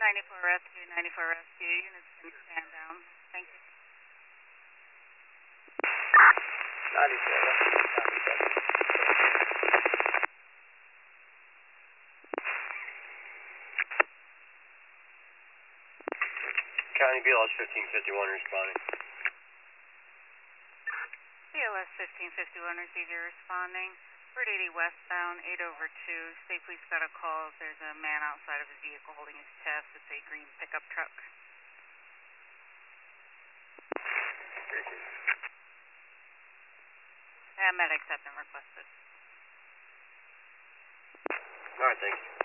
94 rescue, 94 rescue. Units can stand down. Thank you. 97. County BLS 1551 responding. BLS 1551, receive your responding. Route 80 westbound, 8/2. State Police got a call. There's a man outside of his vehicle holding his chest. It's a green pickup truck. Medics have been requested. Alright, thank you.